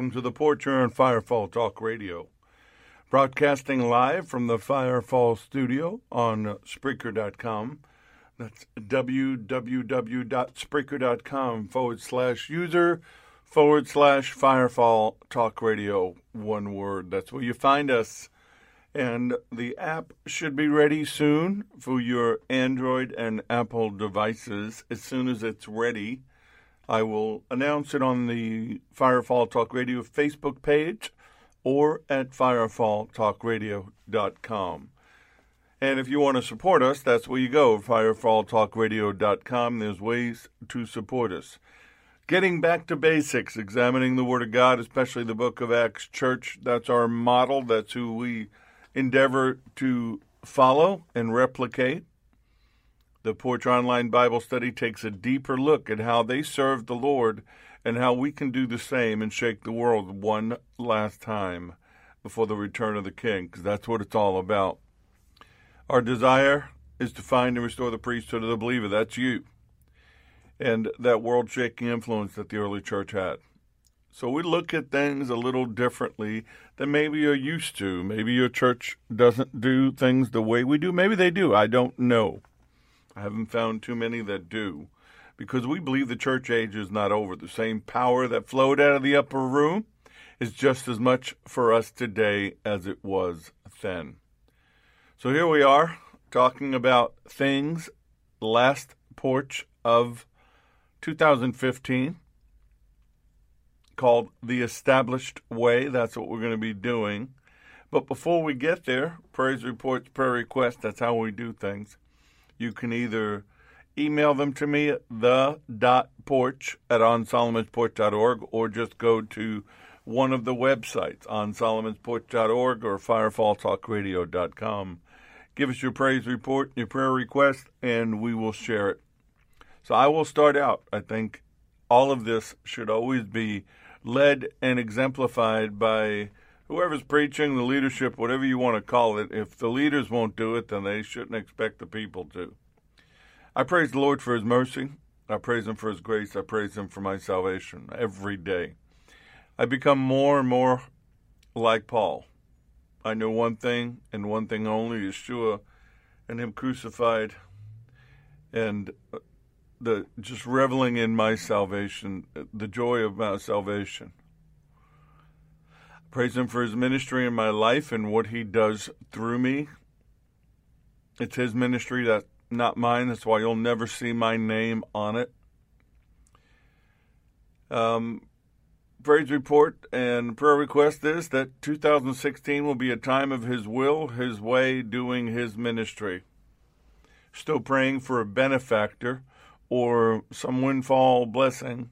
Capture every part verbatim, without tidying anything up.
welcome to the porch here on Firefall Talk Radio. Broadcasting live from the Firefall studio on Spreaker dot com. That's www.spreaker.com forward slash user forward slash Firefall Talk Radio. One word. That's where you find us. And the app should be ready soon for your Android and Apple devices. As soon as it's ready, I will announce it on the Firefall Talk Radio Facebook page or at firefall talk radio dot com. And if you want to support us, that's where you go, firefall talk radio dot com. There's ways to support us. Getting back to basics, examining the Word of God, especially the book of Acts. Church, that's our model. That's who we endeavor to follow and replicate. The Porch Online Bible Study takes a deeper look at how they served the Lord and how we can do the same and shake the world one last time before the return of the King, because that's what it's all about. Our desire is to find and restore the priesthood of the believer. That's you. And that world-shaking influence that the early church had. So we look at things a little differently than maybe you're used to. Maybe your church doesn't do things the way we do. Maybe they do. I don't know. I haven't found too many that do. Because we believe the church age is not over. The same power that flowed out of the upper room is just as much for us today as it was then. So here we are talking about things last porch of two thousand fifteen called The Established Way. That's what we're going to be doing. But before we get there, praise reports, prayer requests, that's how we do things. You can either email them to me at the dot porch at on solomons porch dot org or just go to one of the websites, on solomons porch dot org or firefall talk radio dot com. Give us your praise report, your prayer request, and we will share it. So I will start out. I think all of this should always be led and exemplified by whoever's preaching, the leadership, whatever you want to call it. If the leaders won't do it, then they shouldn't expect the people to. I praise the Lord for his mercy. I praise him for his grace. I praise him for my salvation every day. I become more and more like Paul. I know one thing and one thing only, Yeshua and him crucified, and the just reveling in my salvation, the joy of my salvation. I praise him for his ministry in my life and what he does through me. It's his ministry, that's not mine. That's why you'll never see my name on it. Um, praise report and prayer request is that two thousand sixteen will be a time of his will, his way, doing his ministry. Still praying for a benefactor or some windfall blessing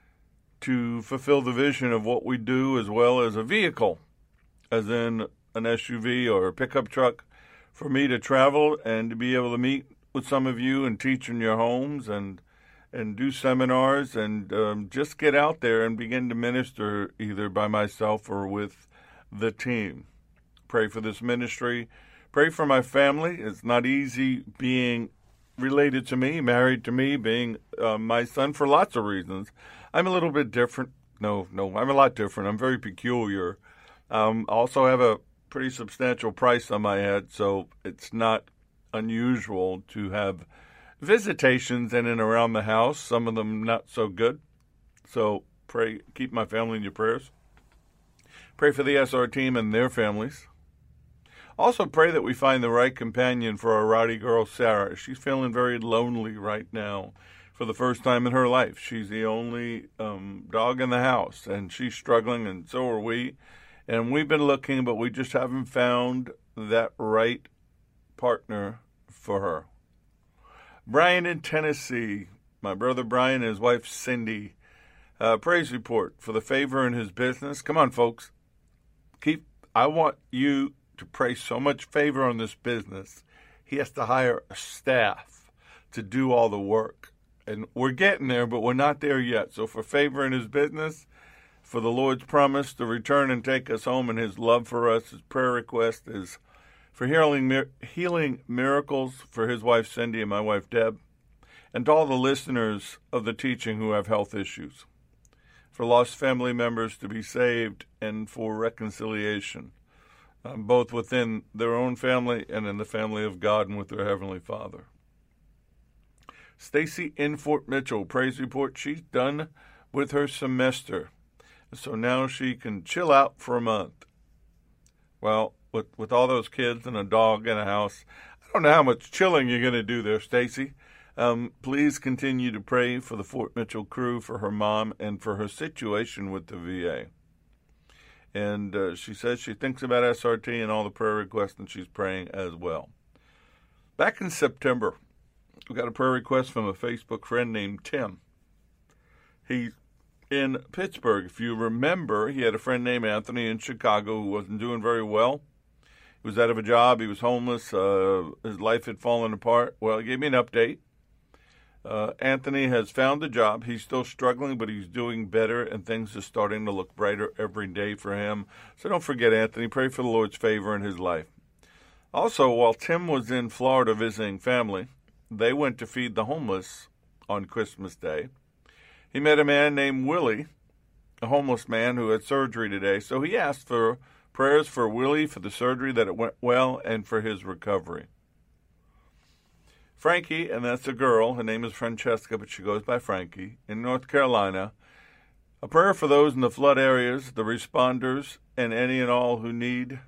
to fulfill the vision of what we do, as well as a vehicle, as in an S U V or a pickup truck, for me to travel and to be able to meet with some of you and teach in your homes and and do seminars and um, just get out there and begin to minister either by myself or with the team. Pray for this ministry. Pray for my family. It's not easy being related to me, married to me, being uh, my son for lots of reasons. I'm a little bit different. No, no, I'm a lot different. I'm very peculiar. Um, also have a pretty substantial price on my head, so it's not unusual to have visitations in and around the house, some of them not so good. So pray, keep my family in your prayers. Pray for the S R team and their families. Also pray that we find the right companion for our rowdy girl, Sarah. She's feeling very lonely right now for the first time in her life. She's the only um, dog in the house, and she's struggling, and so are we. And we've been looking, but we just haven't found that right partner for her. Brian in Tennessee, my brother Brian and his wife Cindy. Uh, praise report for the favor in his business. Come on, folks. Keep. I want you to pray so much favor on this business. He has to hire a staff to do all the work. And we're getting there, but we're not there yet. So for favor in his business, for the Lord's promise to return and take us home, and his love for us, his prayer request is for healing, healing miracles for his wife Cindy and my wife Deb, and to all the listeners of the teaching who have health issues. for lost family members to be saved and for reconciliation, um, both within their own family and in the family of God and with their Heavenly Father. Stacy in Fort Mitchell, praise report, she's done with her semester. So now she can chill out for a month. Well, with, with all those kids and a dog and a house, I don't know how much chilling you're going to do there, Stacy. Um, please continue to pray for the Fort Mitchell crew, for her mom, and for her situation with the V A. And uh, she says she thinks about S R T and all the prayer requests, and she's praying as well. Back in September, we got a prayer request from a Facebook friend named Tim. He's in Pittsburgh. If you remember, he had a friend named Anthony in Chicago who wasn't doing very well. He was out of a job. He was homeless. Uh, his life had fallen apart. Well, he gave me an update. Uh, Anthony has found a job. He's still struggling, but he's doing better, and things are starting to look brighter every day for him. So don't forget, Anthony. Pray for the Lord's favor in his life. Also, while Tim was in Florida visiting family, they went to feed the homeless on Christmas Day. He met a man named Willie, a homeless man who had surgery today. So he asked for prayers for Willie, for the surgery, that it went well, and for his recovery. Frankie, and that's a girl, her name is Francesca, but she goes by Frankie, in North Carolina. A prayer for those in the flood areas, the responders, and any and all who need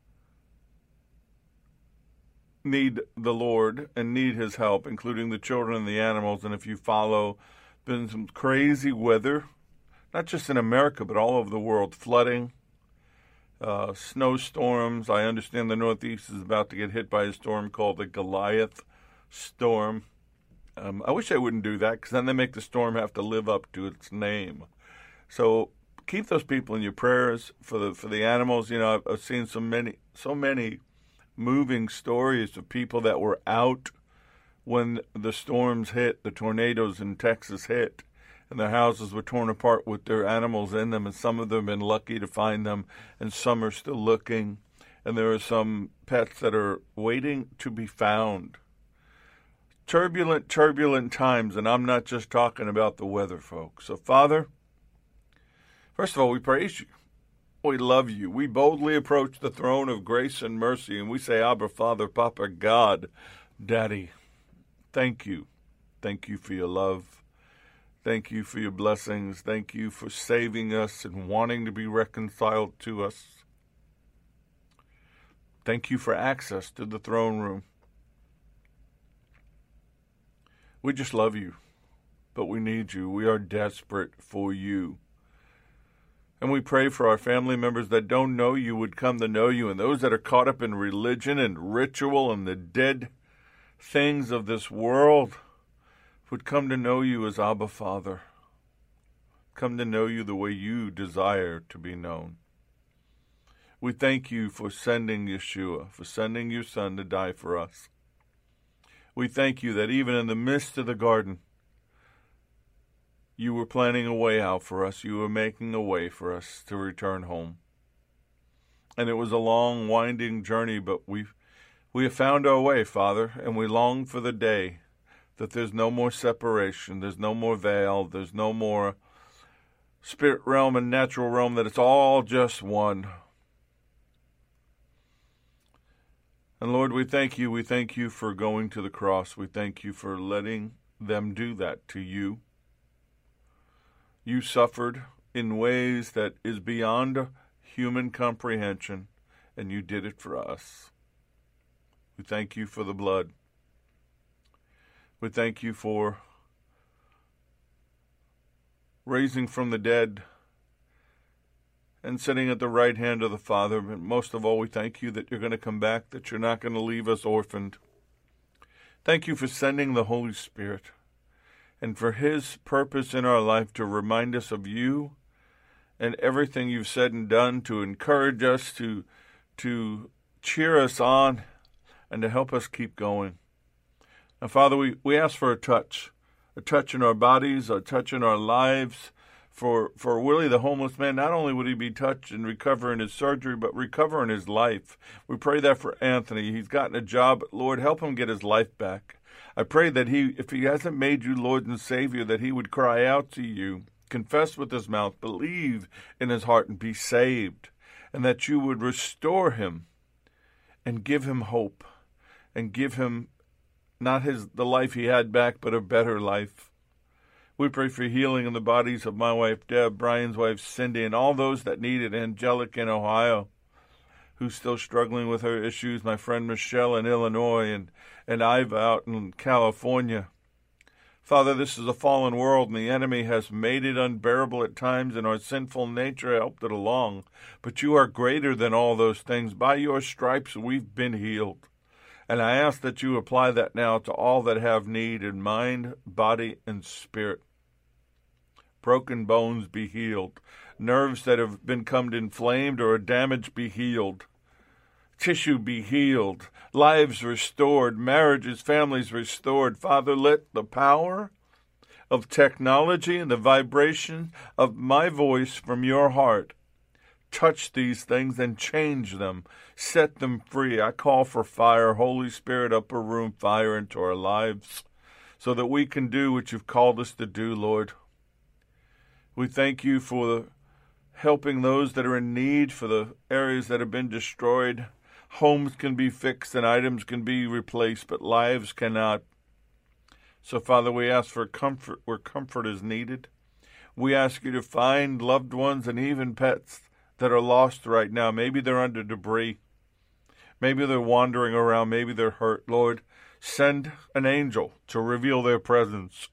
need the Lord and need his help, including the children and the animals. And if you follow, been some crazy weather, not just in America, but all over the world, flooding, uh, snowstorms. I understand the Northeast is about to get hit by a storm called the Goliath storm. Um, I wish I wouldn't do that, because then they make the storm have to live up to its name. So keep those people in your prayers for the for the animals. You know, I've, I've seen so many so many moving stories of people that were out when the storms hit, the tornadoes in Texas hit, and their houses were torn apart with their animals in them, and some of them have been lucky to find them, and some are still looking, and there are some pets that are waiting to be found. Turbulent, turbulent times, and I'm not just talking about the weather, folks. So, Father, first of all, we praise you. We love you. We boldly approach the throne of grace and mercy, and we say, Abba, Father, Papa, God, Daddy, thank you. Thank you for your love. Thank you for your blessings. Thank you for saving us and wanting to be reconciled to us. Thank you for access to the throne room. We just love you, but we need you. We are desperate for you. And we pray for our family members that don't know you would come to know you, and those that are caught up in religion and ritual and the dead things of this world would come to know you as Abba Father. Come to know you the way you desire to be known. We thank you for sending Yeshua, for sending your Son to die for us. We thank you that even in the midst of the garden, you were planning a way out for us. You were making a way for us to return home. And it was a long, winding journey, but we we have found our way, Father, and we long for the day that there's no more separation, there's no more veil, there's no more spirit realm and natural realm, that it's all just one. And Lord, we thank you. We thank you for going to the cross. We thank you for letting them do that to you. You suffered in ways that is beyond human comprehension, and you did it for us. We thank you for the blood. We thank you for raising from the dead and sitting at the right hand of the Father. But most of all, we thank you that you're going to come back, that you're not going to leave us orphaned. Thank you for sending the Holy Spirit and for his purpose in our life to remind us of you and everything you've said and done, to encourage us, to, to cheer us on, and to help us keep going. Now, Father, we, we ask for a touch, a touch in our bodies, a touch in our lives. For for Willie, the homeless man, not only would he be touched and recover in his surgery, but recover in his life. We pray that for Anthony. He's gotten a job. Lord, help him get his life back. I pray that he, if he hasn't made you Lord and Savior, that he would cry out to you, confess with his mouth, believe in his heart, and be saved, and that you would restore him and give him hope and give him not his the life he had back, but a better life. We pray for healing in the bodies of my wife, Deb, Brian's wife, Cindy, and all those that need it. Angelic in Ohio, who's still struggling with her issues. My friend Michelle in Illinois, and, and Iva out in California. Father, this is a fallen world, and the enemy has made it unbearable at times, and our sinful nature helped it along. But you are greater than all those things. By your stripes we've been healed. And I ask that you apply that now to all that have need in mind, body, and spirit. Broken bones be healed. Nerves that have become inflamed or damaged be healed. Tissue be healed. Lives restored. Marriages, families restored. Father, let the power of technology and the vibration of my voice from your heart touch these things and change them. Set them free. I call for fire, Holy Spirit, upper room fire into our lives so that we can do what you've called us to do, Lord. We thank you for helping those that are in need, for the areas that have been destroyed. Homes can be fixed and items can be replaced, but lives cannot. So, Father, we ask for comfort where comfort is needed. We ask you to find loved ones and even pets that are lost right now. Maybe they're under debris. Maybe they're wandering around. Maybe they're hurt. Lord, send an angel to reveal their presence.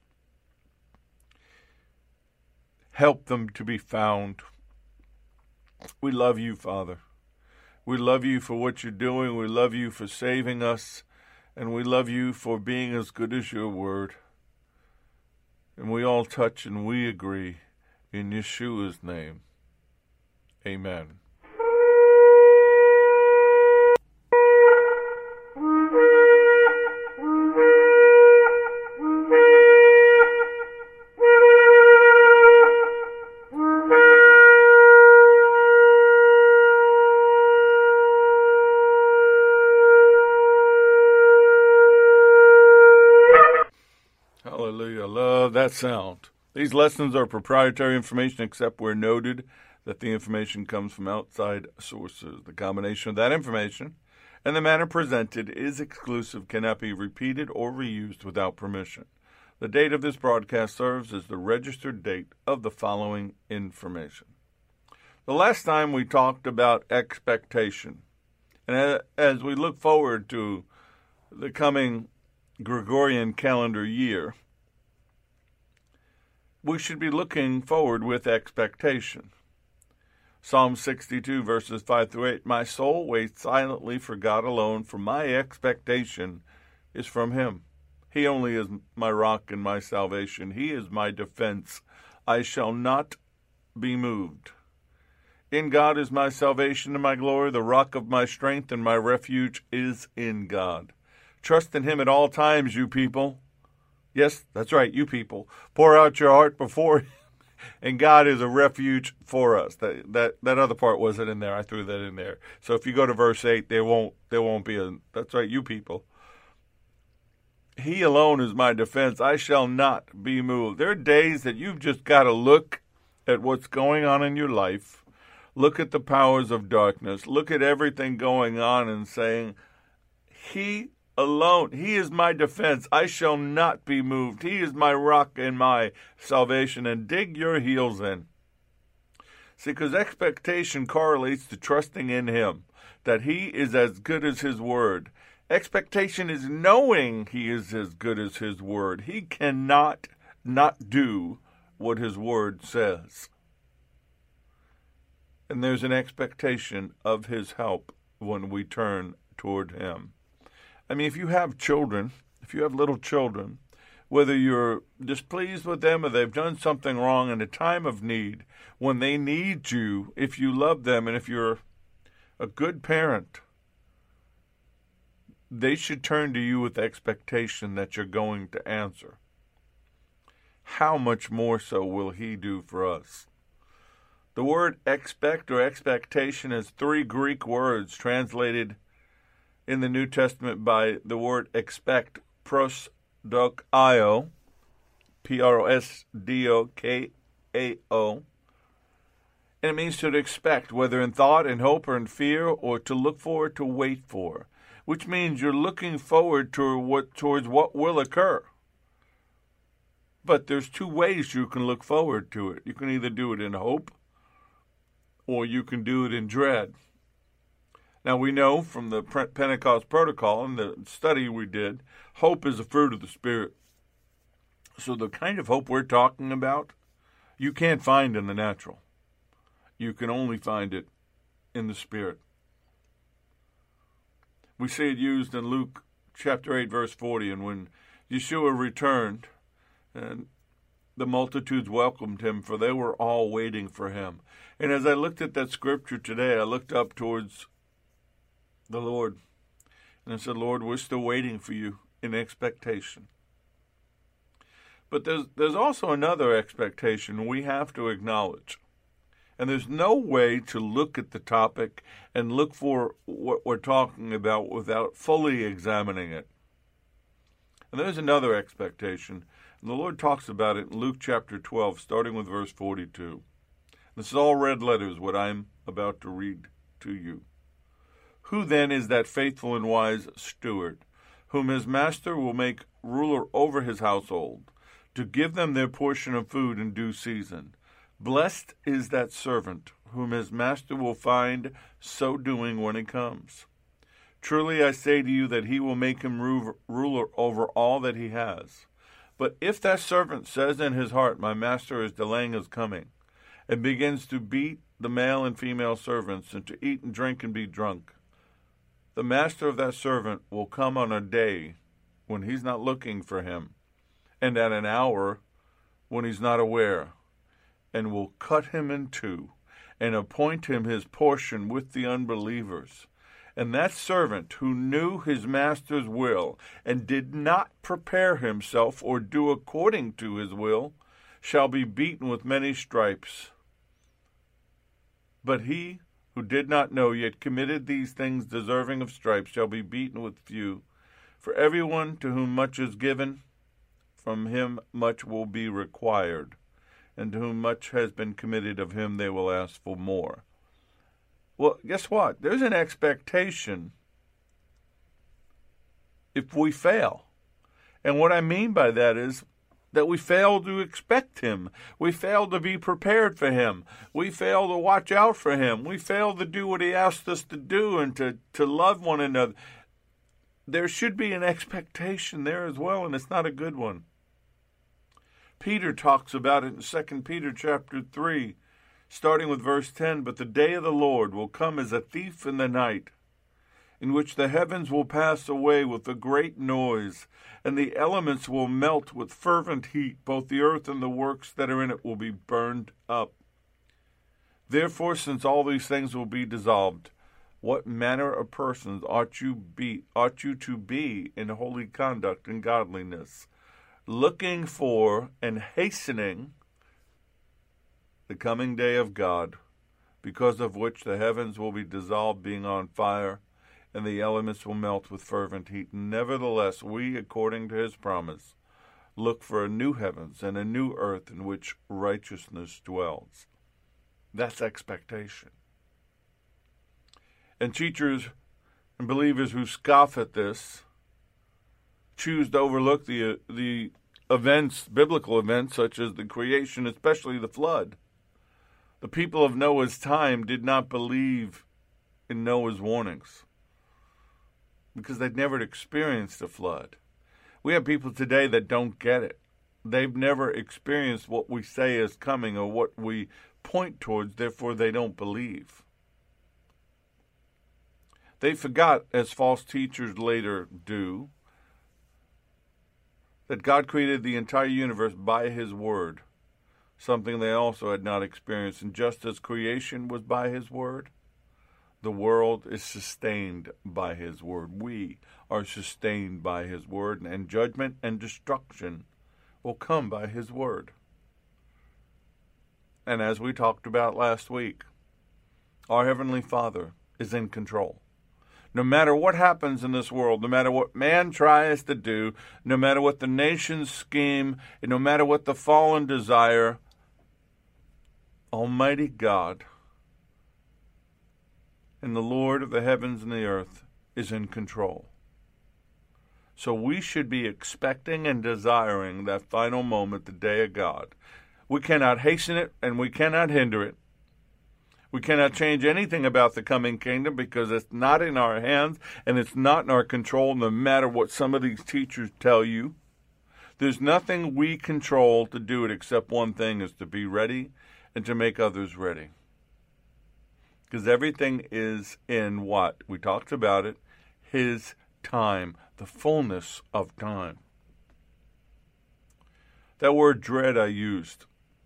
Help them to be found. We love you, Father. We love you for what you're doing. We love you for saving us. And we love you for being as good as your word. And we all touch and we agree in Yeshua's name. Amen. Hallelujah. I love that sound. These lessons are proprietary information except where noted that the information comes from outside sources. The combination of that information and the manner presented is exclusive, cannot be repeated or reused without permission. The date of this broadcast serves as the registered date of the following information. The last time we talked about expectation, and as we look forward to the coming Gregorian calendar year, we should be looking forward with expectation. Psalm sixty-two, verses five through eight, my soul waits silently for God alone, for my expectation is from him. He only is my rock and my salvation. He is my defense. I shall not be moved. In God is my salvation and my glory. The rock of my strength and my refuge is in God. Trust in him at all times, you people. Yes, that's right, you people. Pour out your heart before him. And God is a refuge for us. That that that other part wasn't in there. I threw that in there. So if you go to verse eight, there won't there won't be a. That's right, you people. He alone is my defense. I shall not be moved. There are days that you've just got to look at what's going on in your life. Look at the powers of darkness. Look at everything going on and saying, He alone. He is my defense. I shall not be moved. He is my rock and my salvation. And dig your heels in. See, because expectation correlates to trusting in him, that he is as good as his word. Expectation is knowing he is as good as his word. He cannot not do what his word says. And there's an expectation of his help when we turn toward him. I mean, if you have children, if you have little children, whether you're displeased with them or they've done something wrong in a time of need, when they need you, if you love them and if you're a good parent, they should turn to you with expectation that you're going to answer. How much more so will he do for us? The word expect or expectation is three Greek words translated in the New Testament by the word expect, prosdokio, P R O S D O K A O. And it means to expect, whether in thought, in hope, or in fear, or to look forward, to wait for, which means you're looking forward to what, towards what will occur. But there's two ways you can look forward to it. You can either do it in hope, or you can do it in dread. Now, we know from the Pentecost Protocol and the study we did, hope is a fruit of the Spirit. So the kind of hope we're talking about, you can't find in the natural. You can only find it in the Spirit. We see it used in Luke chapter eight, verse forty, and when Yeshua returned, and the multitudes welcomed him, for they were all waiting for him. And as I looked at that scripture today, I looked up towards the Lord, and I said, Lord, we're still waiting for you in expectation. But there's there's also another expectation we have to acknowledge. And there's no way to look at the topic and look for what we're talking about without fully examining it. And there's another expectation. And the Lord talks about it in Luke chapter twelve, starting with verse forty-two. This is all red letters, what I'm about to read to you. Who then is that faithful and wise steward, whom his master will make ruler over his household, to give them their portion of food in due season? Blessed is that servant, whom his master will find so doing when he comes. Truly I say to you that he will make him ruler over all that he has. But if that servant says in his heart, my master is delaying his coming, and begins to beat the male and female servants, and to eat and drink and be drunk, the master of that servant will come on a day when he's not looking for him, and at an hour when he's not aware, and will cut him in two, and appoint him his portion with the unbelievers. And that servant who knew his master's will, and did not prepare himself or do according to his will, shall be beaten with many stripes. But he who did not know, yet committed these things deserving of stripes, shall be beaten with few. For everyone to whom much is given, from him much will be required. And to whom much has been committed, of him they will ask for more. Well, guess what? There's an expectation if we fail. And what I mean by that is that we fail to expect him. We fail to be prepared for him. We fail to watch out for him. We fail to do what he asked us to do and to, to love one another. There should be an expectation there as well, and it's not a good one. Peter talks about it in Second Peter chapter three, starting with verse ten. But the day of the Lord will come as a thief in the night, in which the heavens will pass away with a great noise, and the elements will melt with fervent heat. Both the earth and the works that are in it will be burned up. Therefore, since all these things will be dissolved, what manner of persons ought you be ought you to be in holy conduct and godliness, looking for and hastening the coming day of God, because of which the heavens will be dissolved, being on fire, and the elements will melt with fervent heat. Nevertheless, we, according to his promise, look for a new heavens and a new earth in which righteousness dwells. That's expectation. And teachers and believers who scoff at this choose to overlook the the events, biblical events, such as the creation, especially the flood. The people of Noah's time did not believe in Noah's warnings because they'd never experienced a flood. We have people today that don't get it. They've never experienced what we say is coming or what we point towards, therefore they don't believe. They forgot, as false teachers later do, that God created the entire universe by his word, something they also had not experienced. And just as creation was by his word, the world is sustained by his word. We are sustained by his word, and judgment and destruction will come by his word. And as we talked about last week, our Heavenly Father is in control. No matter what happens in this world, no matter what man tries to do, no matter what the nations scheme, and no matter what the fallen desire, Almighty God and the Lord of the heavens and the earth is in control. So we should be expecting and desiring that final moment, the day of God. We cannot hasten it and we cannot hinder it. We cannot change anything about the coming kingdom because it's not in our hands and it's not in our control, no matter what some of these teachers tell you. There's nothing we control to do it except one thing, is to be ready and to make others ready. Because everything is in what? We talked about it, His time, the fullness of time. That word dread I used.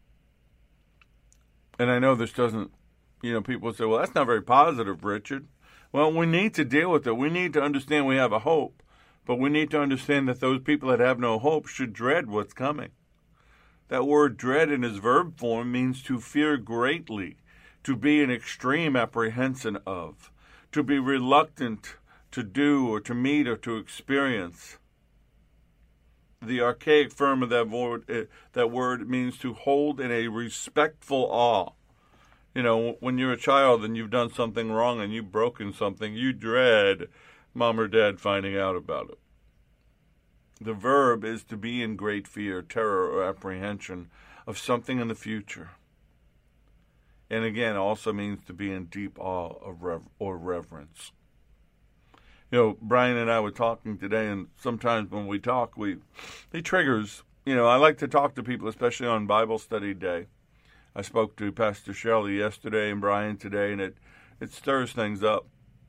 And I know this doesn't, you know, people say, well, that's not very positive, Richard. Well, we need to deal with it. We need to understand we have a hope. But we need to understand that those people that have no hope should dread what's coming. That word dread in its verb form means to fear greatly, to be in extreme apprehension of, to be reluctant to do or to meet or to experience. The archaic form of that word, uh, that word means to hold in a respectful awe. You know, when you're a child and you've done something wrong and you've broken something, you dread mom or dad finding out about it. The verb is to be in great fear, terror, or apprehension of something in the future. And again, also means to be in deep awe of rev- or reverence. You know, Brian and I were talking today, and sometimes when we talk, we it triggers. You know, I like to talk to people, especially on Bible study day. I spoke to Pastor Shelley yesterday and Brian today, and it, it stirs things up.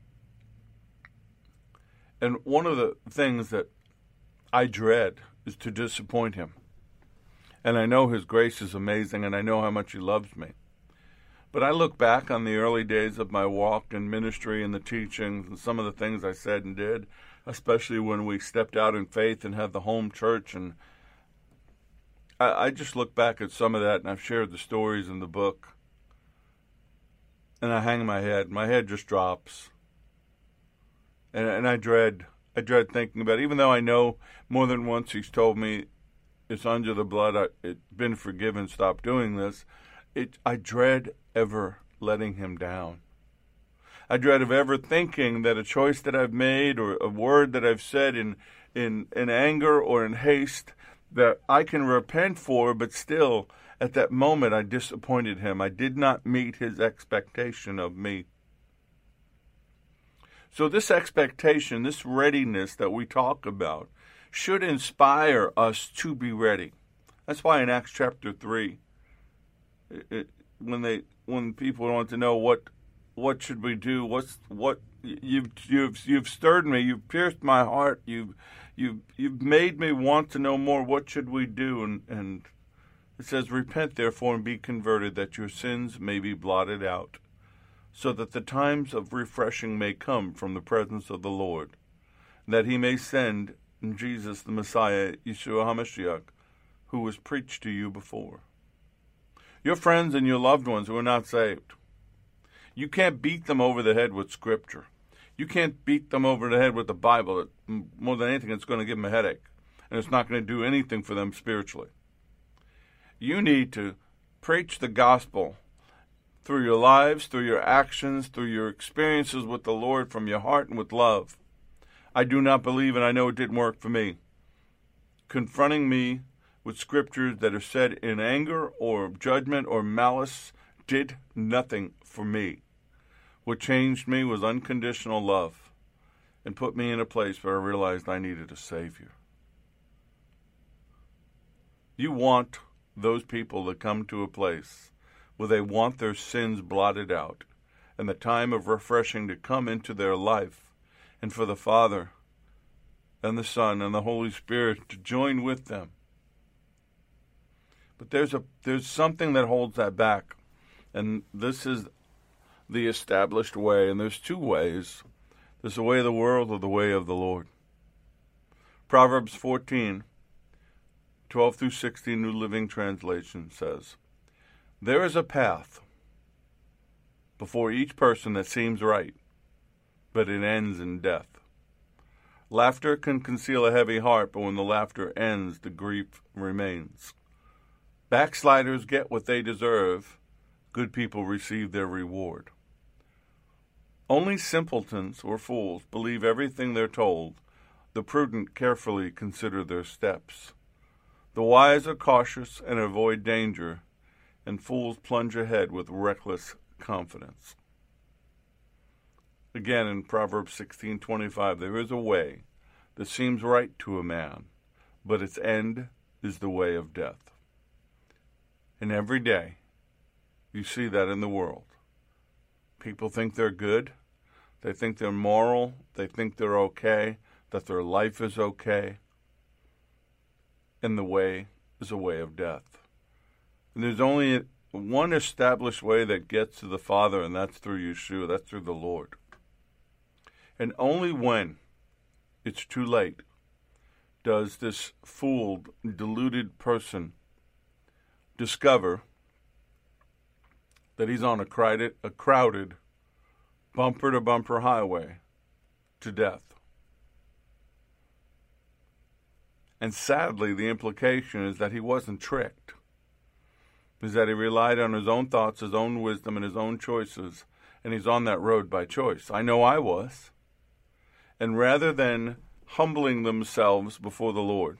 And one of the things that I dread is to disappoint him. And I know His grace is amazing, and I know how much He loves me. But I look back on the early days of my walk in ministry and the teachings and some of the things I said and did, especially when we stepped out in faith and had the home church. And I, I just look back at some of that, and I've shared the stories in the book. And I hang my head. My head just drops. And, and I dread, I dread thinking about it. Even though I know more than once He's told me it's under the blood, I, it's been forgiven, stop doing this. It, I dread ever letting Him down. I dread of ever thinking that a choice that I've made or a word that I've said in, in, in anger or in haste that I can repent for, but still at that moment I disappointed Him. I did not meet His expectation of me. So this expectation, this readiness that we talk about, should inspire us to be ready. That's why in Acts chapter three, it, it, when they when people want to know what what should we do, what's what you've you've you've stirred me, you've pierced my heart, you've you've you've made me want to know more. What should we do? And and it says, repent therefore and be converted, that your sins may be blotted out, so that the times of refreshing may come from the presence of the Lord, that He may send Jesus the Messiah, Yeshua HaMashiach, who was preached to you before. Your friends and your loved ones who are not saved, you can't beat them over the head with Scripture. You can't beat them over the head with the Bible. More than anything, it's going to give them a headache, and it's not going to do anything for them spiritually. You need to preach the gospel through your lives, through your actions, through your experiences with the Lord, from your heart and with love. I do not believe, and I know it didn't work for me, confronting me with scriptures that are said in anger or judgment or malice did nothing for me. What changed me was unconditional love and put me in a place where I realized I needed a Savior. You want those people to come to a place where they want their sins blotted out and the time of refreshing to come into their life, and for the Father and the Son and the Holy Spirit to join with them. But there's a there's something that holds that back, and this is the established way, and there's two ways. There's the way of the world or the way of the Lord. Proverbs fourteen, twelve through sixteen, New Living Translation says, there is a path before each person that seems right, but it ends in death. Laughter can conceal a heavy heart, but when the laughter ends, the grief remains. Backsliders get what they deserve. good people receive their reward. Only simpletons or fools believe everything they're told. The prudent carefully consider their steps. The wise are cautious and avoid danger, and fools plunge ahead with reckless confidence. Again, in Proverbs sixteen twenty-five, there is a way that seems right to a man, but its end is the way of death. And every day, you see that in the world. People think they're good. They think they're moral. They think they're okay, that their life is okay. And the way is a way of death. And there's only one established way that gets to the Father, and that's through Yeshua. That's through the Lord. And only when it's too late does this fooled, deluded person discover that he's on a crowded, a crowded bumper-to-bumper highway to death. And sadly, the implication is that he wasn't tricked. Is that he relied on his own thoughts, his own wisdom, and his own choices, and he's on that road by choice. I know I was. And rather than humbling themselves before the Lord,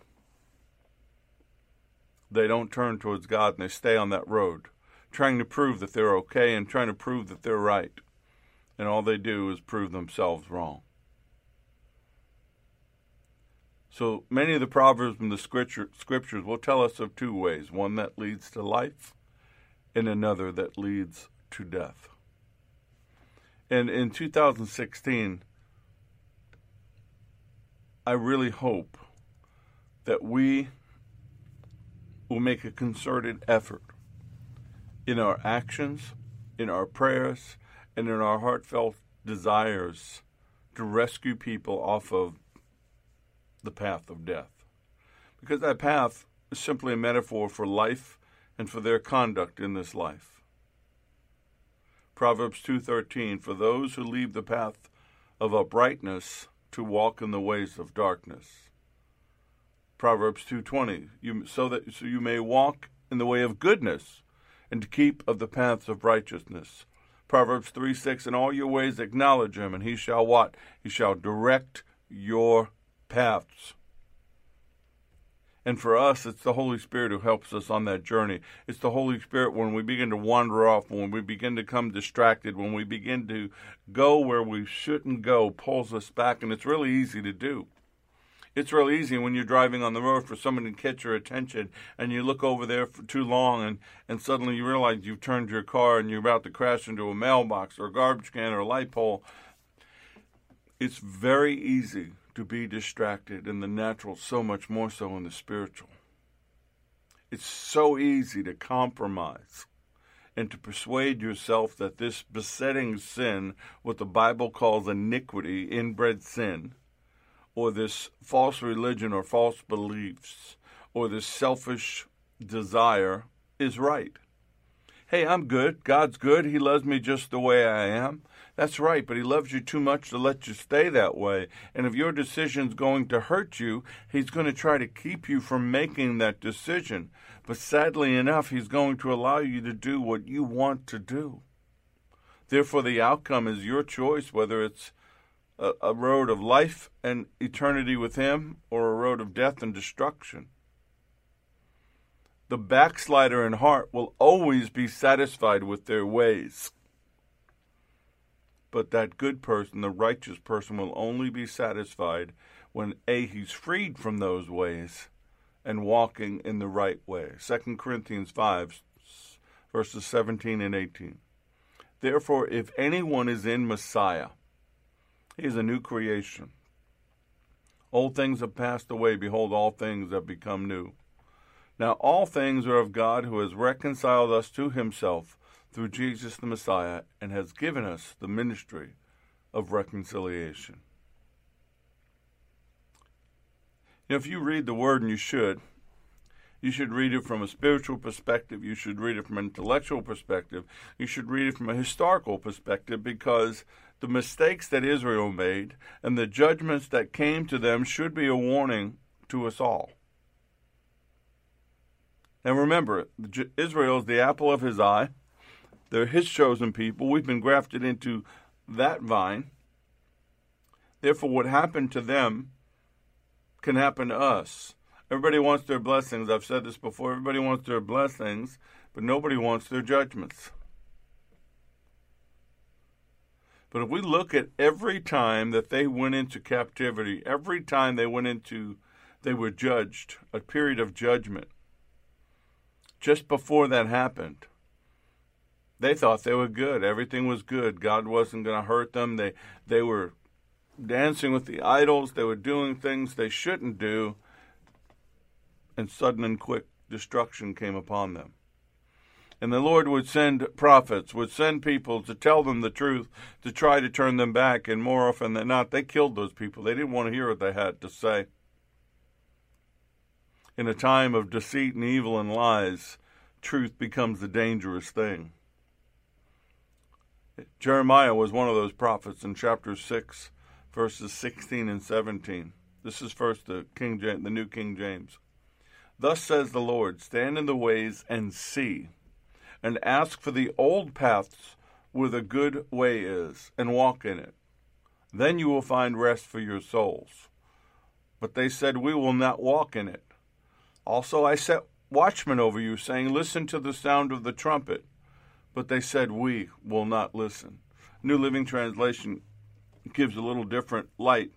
they don't turn towards God, and they stay on that road, trying to prove that they're okay and trying to prove that they're right. And all they do is prove themselves wrong. So many of the Proverbs in the scripture, scriptures will tell us of two ways, one that leads to life and another that leads to death. And in two thousand sixteen, I really hope that we will make a concerted effort in our actions, in our prayers, and in our heartfelt desires to rescue people off of the path of death. Because that path is simply a metaphor for life and for their conduct in this life. Proverbs two thirteen, for those who leave the path of uprightness to walk in the ways of darkness. Proverbs two twenty, you, so that so you may walk in the way of goodness and to keep of the paths of righteousness. Proverbs three six, in all your ways acknowledge him, and he shall what? He shall direct your paths. And for us, it's the Holy Spirit who helps us on that journey. It's the Holy Spirit when we begin to wander off, when we begin to come distracted, when we begin to go where we shouldn't go, pulls us back, and it's really easy to do. It's real easy when you're driving on the road for someone to catch your attention and you look over there for too long and, and suddenly you realize you've turned your car and you're about to crash into a mailbox or a garbage can or a light pole. It's very easy to be distracted in the natural, so much more so in the spiritual. It's so easy to compromise and to persuade yourself that this besetting sin, what the Bible calls iniquity, inbred sin, or this false religion or false beliefs, or this selfish desire is right. Hey, I'm good. God's good. He loves me just the way I am. That's right, but he loves you too much to let you stay that way. And if your decision's going to hurt you, he's going to try to keep you from making that decision. But sadly enough, he's going to allow you to do what you want to do. Therefore, the outcome is your choice, whether it's a, a road of life and eternity with him or a road of death and destruction. The backslider in heart will always be satisfied with their ways. But that good person, the righteous person, will only be satisfied when A, he's freed from those ways and walking in the right way. Second Corinthians five, verses seventeen and eighteen. Therefore, if anyone is in Messiah, he is a new creation. Old things have passed away. Behold, all things have become new. Now all things are of God, who has reconciled us to himself through Jesus the Messiah, and has given us the ministry of reconciliation. You know, if you read the Word, and you should, you should read it from a spiritual perspective, you should read it from an intellectual perspective, you should read it from a historical perspective, because the mistakes that Israel made and the judgments that came to them should be a warning to us all. Now remember, Israel is the apple of his eye. They're his chosen people. We've been grafted into that vine. Therefore, what happened to them can happen to us. Everybody wants their blessings. I've said this before. Everybody wants their blessings, but nobody wants their judgments. But if we look at every time that they went into captivity, every time they went into, they were judged, a period of judgment. Just before that happened, they thought they were good. Everything was good. God wasn't going to hurt them. They they were dancing with the idols. They were doing things they shouldn't do. And sudden and quick destruction came upon them. And the Lord would send prophets, would send people to tell them the truth, to try to turn them back. And more often than not, they killed those people. They didn't want to hear what they had to say. In a time of deceit and evil and lies, truth becomes a dangerous thing. Jeremiah was one of those prophets in chapter six, verses sixteen and seventeen. This is first the King James, the New King James. Thus says the Lord, stand in the ways and see, and ask for the old paths where the good way is, and walk in it. Then you will find rest for your souls. But they said, we will not walk in it. Also I set watchmen over you, saying, listen to the sound of the trumpet. But they said, we will not listen. New Living Translation gives a little different light.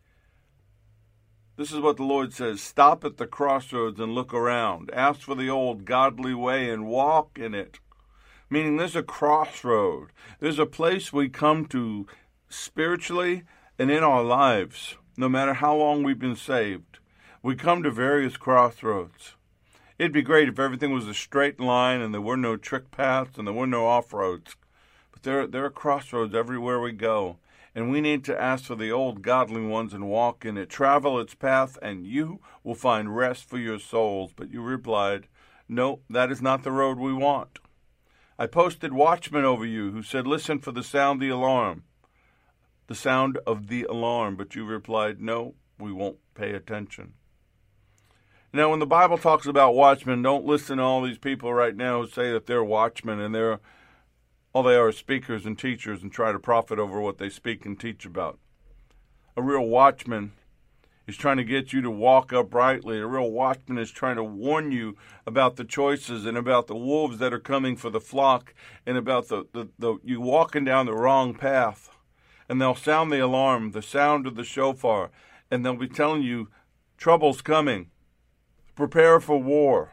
This is what the Lord says, stop at the crossroads and look around. Ask for the old godly way and walk in it. Meaning there's a crossroad. There's a place we come to spiritually and in our lives, no matter how long we've been saved. We come to various crossroads. It'd be great if everything was a straight line and there were no trick paths and there were no off-roads. But there, there are crossroads everywhere we go. And we need to ask for the old godly ones and walk in it. Travel its path, and you will find rest for your souls. But you replied, no, that is not the road we want. I posted watchmen over you who said, listen for the sound of the alarm. The sound of the alarm. But you replied, no, we won't pay attention. Now, when the Bible talks about watchmen, don't listen to all these people right now who say that they're watchmen and they're all they are speakers and teachers and try to profit over what they speak and teach about. A real watchman is trying to get you to walk uprightly. A real watchman is trying to warn you about the choices and about the wolves that are coming for the flock and about the, the, the you walking down the wrong path. And they'll sound the alarm, the sound of the shofar, and they'll be telling you trouble's coming. Prepare for war.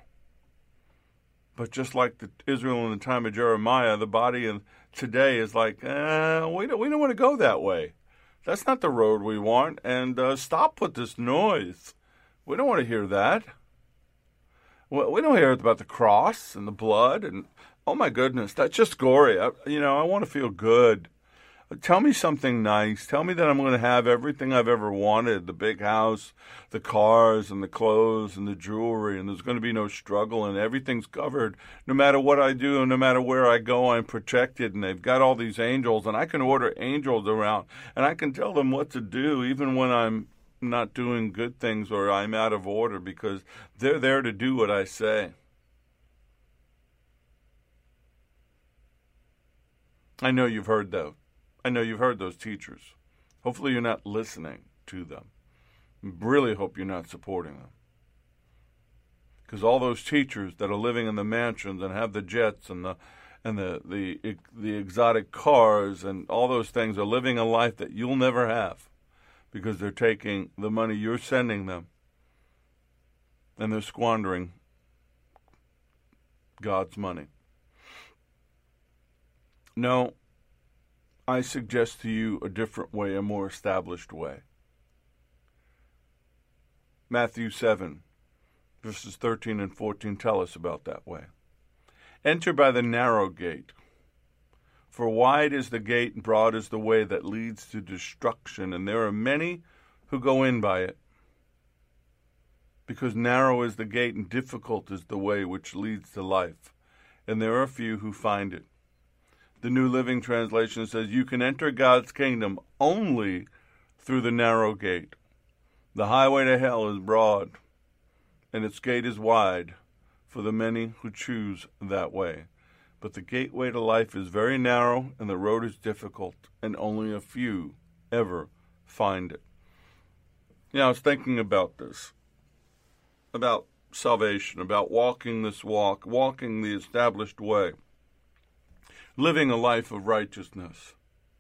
But just like the Israel in the time of Jeremiah, the body of today is like, eh, we don't, we don't want to go that way. That's not the road we want. And uh, stop with this noise. We don't want to hear that. Well, we don't hear about the cross and the blood. And oh my goodness, that's just gory. I, you know, I want to feel good. Tell me something nice. Tell me that I'm going to have everything I've ever wanted, the big house, the cars, and the clothes, and the jewelry, and there's going to be no struggle, and everything's covered. No matter what I do, and no matter where I go, I'm protected, and they've got all these angels, and I can order angels around, and I can tell them what to do, even when I'm not doing good things or I'm out of order, because they're there to do what I say. I know you've heard that. I know you've heard those teachers. Hopefully you're not listening to them. I really hope you're not supporting them. Because all those teachers that are living in the mansions and have the jets and the and the, the the exotic cars and all those things are living a life that you'll never have, because they're taking the money you're sending them and they're squandering God's money. No, I suggest to you a different way, a more established way. Matthew seven, verses thirteen and fourteen tell us about that way. Enter by the narrow gate, for wide is the gate and broad is the way that leads to destruction, and there are many who go in by it. Because narrow is the gate and difficult is the way which leads to life, and there are few who find it. The New Living Translation says, you can enter God's kingdom only through the narrow gate. The highway to hell is broad, and its gate is wide for the many who choose that way. But the gateway to life is very narrow, and the road is difficult, and only a few ever find it. You know, I was thinking about this, about salvation, about walking this walk, walking the established way, living a life of righteousness.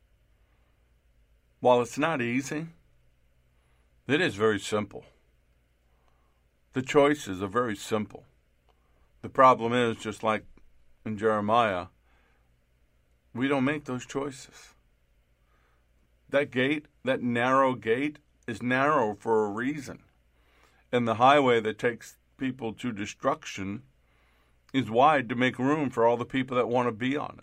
While it's not easy, it is very simple. The choices are very simple. The problem is, just like in Jeremiah, we don't make those choices. That gate, that narrow gate, is narrow for a reason. And the highway that takes people to destruction is wide to make room for all the people that want to be on it.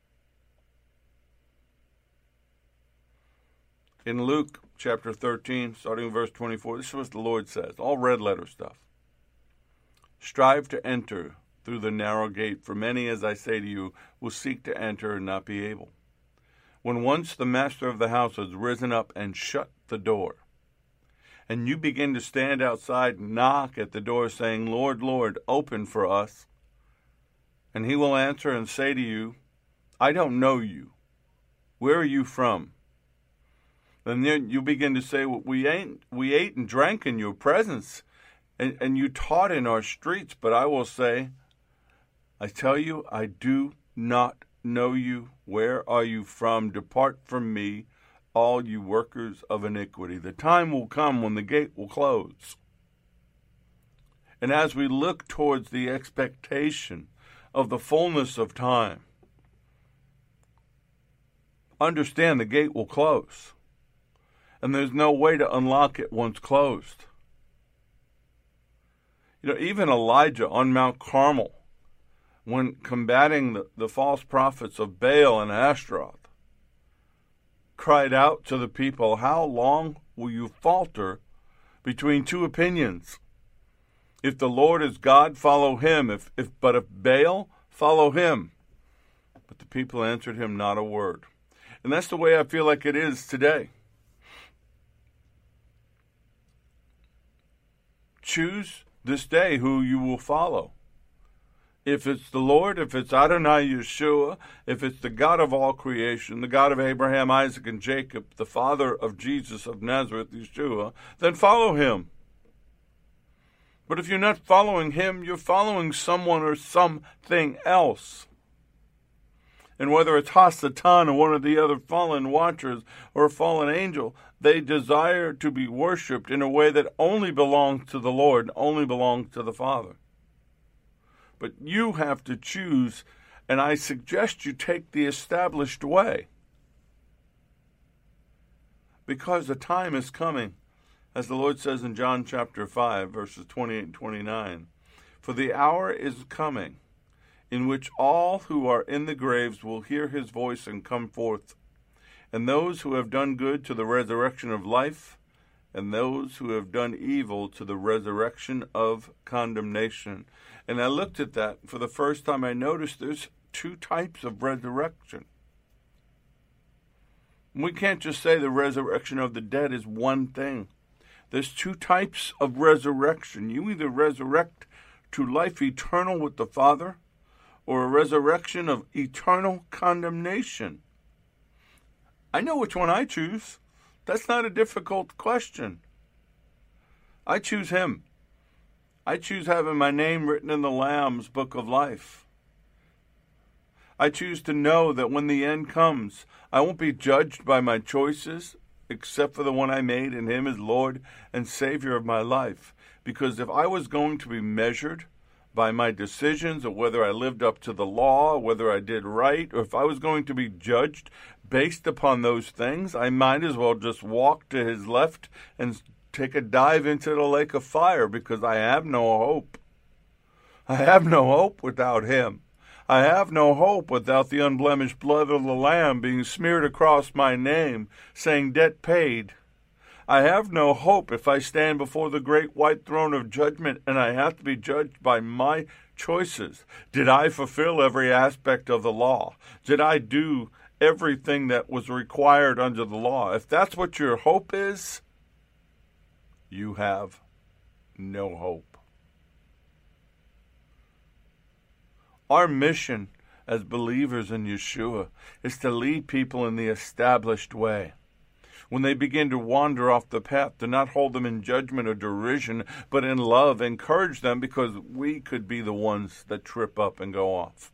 In Luke chapter thirteen, starting in verse twenty-four, this is what the Lord says, all red letter stuff. Strive to enter through the narrow gate, for many, as I say to you, will seek to enter and not be able. When once the master of the house has risen up and shut the door, and you begin to stand outside and knock at the door, saying, Lord, Lord, open for us, and he will answer and say to you, I don't know you. Where are you from? Then you begin to say, well, we ain't we ate and drank in your presence, and, and you taught in our streets. But I will say, I tell you, I do not know you. Where are you from? Depart from me, all you workers of iniquity. The time will come when the gate will close. And as we look towards the expectation of the fullness of time, understand the gate will close. And there's no way to unlock it once closed. You know, even Elijah on Mount Carmel, when combating the, the false prophets of Baal and Ashtaroth, cried out to the people, how long will you falter between two opinions? If the Lord is God, follow him. If, if but if Baal, follow him. But the people answered him not a word. And that's the way I feel like it is today. Choose this day who you will follow. If it's the Lord, if it's Adonai Yeshua, if it's the God of all creation, the God of Abraham, Isaac, and Jacob, the Father of Jesus of Nazareth, Yeshua, then follow him. But if you're not following him, you're following someone or something else. And whether it's Hasatan or one of the other fallen watchers or a fallen angel, they desire to be worshipped in a way that only belongs to the Lord, only belongs to the Father. But you have to choose, and I suggest you take the established way. Because the time is coming, as the Lord says in John chapter five, verses twenty-eight and twenty-nine, for the hour is coming in which all who are in the graves will hear his voice and come forth, and those who have done good to the resurrection of life, and those who have done evil to the resurrection of condemnation. And I looked at that for the first time. I noticed there's two types of resurrection. We can't just say the resurrection of the dead is one thing. There's two types of resurrection. You either resurrect to life eternal with the Father, or a resurrection of eternal condemnation. I know which one I choose. That's not a difficult question. I choose him. I choose having my name written in the Lamb's book of life. I choose to know that when the end comes, I won't be judged by my choices, except for the one I made in him as Lord and Savior of my life. Because if I was going to be measured by my decisions, or whether I lived up to the law, or whether I did right, or if I was going to be judged based upon those things, I might as well just walk to his left and take a dive into the lake of fire, because I have no hope. I have no hope without him. I have no hope without the unblemished blood of the Lamb being smeared across my name, saying debt paid. I have no hope if I stand before the great white throne of judgment and I have to be judged by my choices. Did I fulfill every aspect of the law? Did I do everything that was required under the law? If that's what your hope is, you have no hope. Our mission as believers in Yeshua is to lead people in the established way. When they begin to wander off the path, to not hold them in judgment or derision, but in love, encourage them, because we could be the ones that trip up and go off.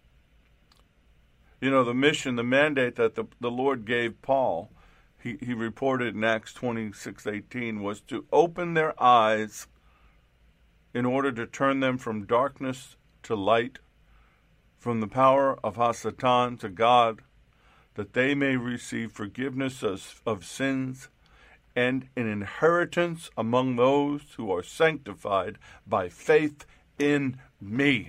You know, the mission, the mandate that the, the Lord gave Paul, he, he reported in Acts twenty-six eighteen, was to open their eyes in order to turn them from darkness to light, from the power of Hasatan to God, that they may receive forgiveness of, of sins and an inheritance among those who are sanctified by faith in me.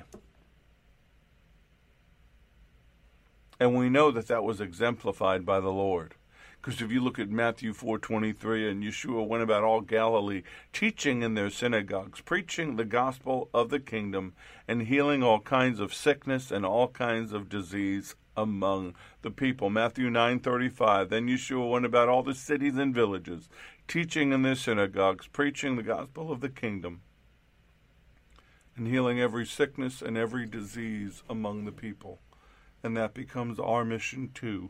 And we know that that was exemplified by the Lord. Because if you look at Matthew four twenty-three, and Yeshua went about all Galilee, teaching in their synagogues, preaching the gospel of the kingdom, and healing all kinds of sickness and all kinds of disease among the people. Matthew nine thirty-five, then Yeshua went about all the cities and villages, teaching in their synagogues, preaching the gospel of the kingdom, and healing every sickness and every disease among the people. And that becomes our mission too.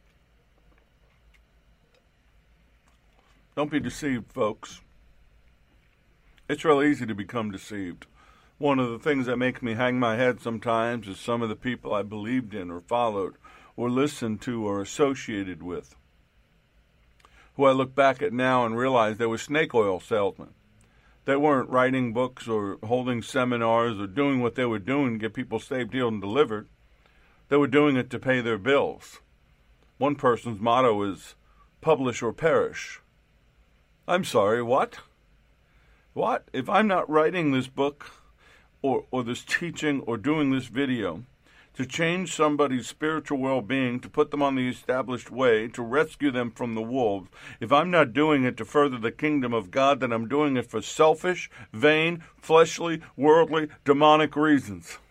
Don't be deceived, folks. It's real easy to become deceived. One of the things that make me hang my head sometimes is some of the people I believed in or followed or listened to or associated with, who I look back at now and realize they were snake oil salesmen. They weren't writing books or holding seminars or doing what they were doing to get people saved, healed, and delivered. They were doing it to pay their bills. One person's motto is, publish or perish. I'm sorry, what? What? If I'm not writing this book or, or this teaching or doing this video to change somebody's spiritual well-being, to put them on the established way, to rescue them from the wolves, if I'm not doing it to further the kingdom of God, then I'm doing it for selfish, vain, fleshly, worldly, demonic reasons.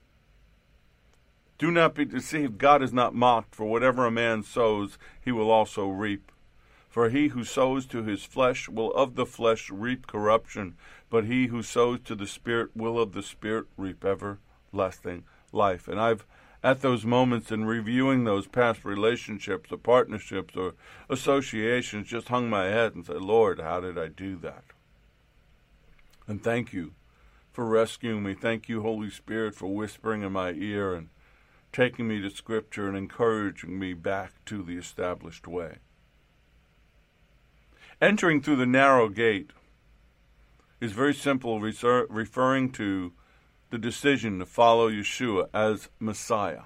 Do not be deceived. God is not mocked, for whatever a man sows, he will also reap. For he who sows to his flesh will of the flesh reap corruption, but he who sows to the Spirit will of the Spirit reap everlasting life. And I've, at those moments in reviewing those past relationships or partnerships or associations, just hung my head and said, Lord, how did I do that? And thank you for rescuing me. Thank you, Holy Spirit, for whispering in my ear and taking me to Scripture and encouraging me back to the established way. Entering through the narrow gate is very simple, reser- referring to the decision to follow Yeshua as Messiah.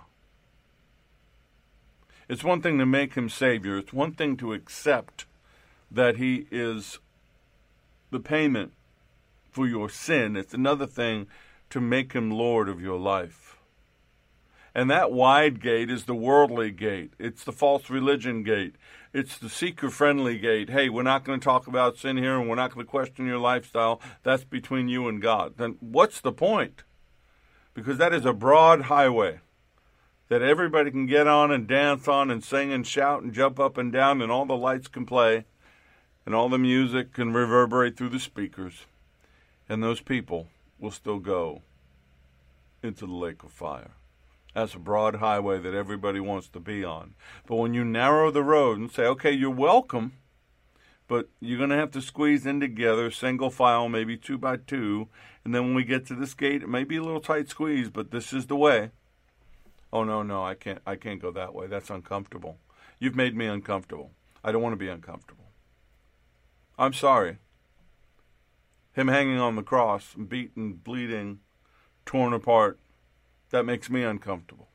It's one thing to make him Savior. It's one thing to accept that he is the payment for your sin. It's another thing to make him Lord of your life. And that wide gate is the worldly gate. It's the false religion gate. It's the seeker-friendly gate. Hey, we're not going to talk about sin here, and we're not going to question your lifestyle. That's between you and God. Then what's the point? Because that is a broad highway that everybody can get on and dance on and sing and shout and jump up and down, and all the lights can play, and all the music can reverberate through the speakers. And those people will still go into the lake of fire. That's a broad highway that everybody wants to be on. But when you narrow the road and say, okay, you're welcome, but you're going to have to squeeze in together, single file, maybe two by two, and then when we get to this gate, it may be a little tight squeeze, but this is the way. Oh, no, no, I can't, I can't go that way. That's uncomfortable. You've made me uncomfortable. I don't want to be uncomfortable. I'm sorry. Him hanging on the cross, beaten, bleeding, torn apart, that makes me uncomfortable.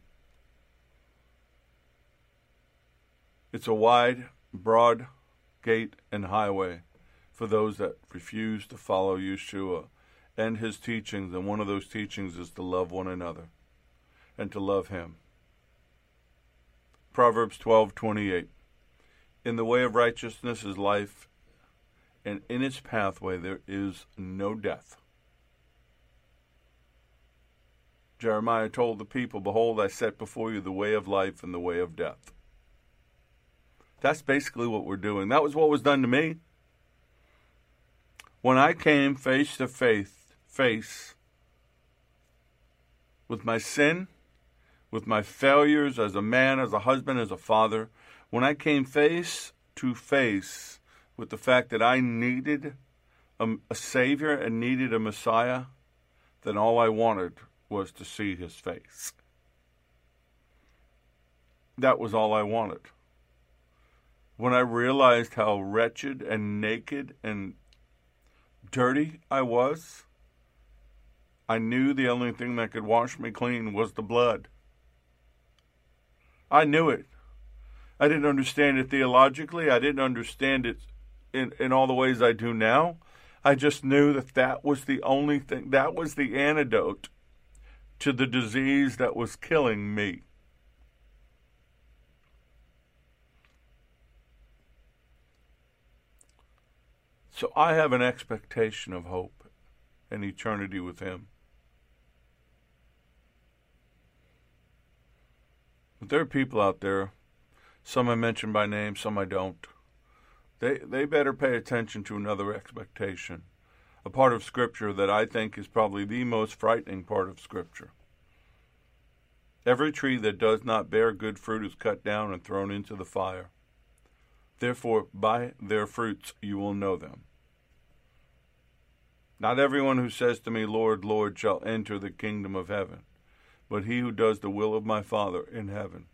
It's a wide, broad gate and highway for those that refuse to follow Yeshua and his teachings, and one of those teachings is to love one another and to love him. Proverbs twelve twenty-eight. In the way of righteousness is life, and in its pathway there is no death. Jeremiah told the people, behold, I set before you the way of life and the way of death. That's basically what we're doing. That was what was done to me. When I came face to face, face with my sin, with my failures as a man, as a husband, as a father, when I came face to face with the fact that I needed a, a Savior and needed a Messiah, then all I wanted was to see his face. That was all I wanted. When I realized how wretched and naked and dirty I was, I knew the only thing that could wash me clean was the blood. I knew it. I didn't understand it theologically. I didn't understand it in, in all the ways I do now. I just knew that that was the only thing, that was the antidote to the disease that was killing me. So I have an expectation of hope and eternity with him. But there are people out there, some I mention by name, some I don't. They they better pay attention to another expectation, a part of Scripture that I think is probably the most frightening part of Scripture. Every tree that does not bear good fruit is cut down and thrown into the fire. Therefore, by their fruits you will know them. Not everyone who says to me, Lord, Lord, shall enter the kingdom of heaven, but he who does the will of my Father in heaven.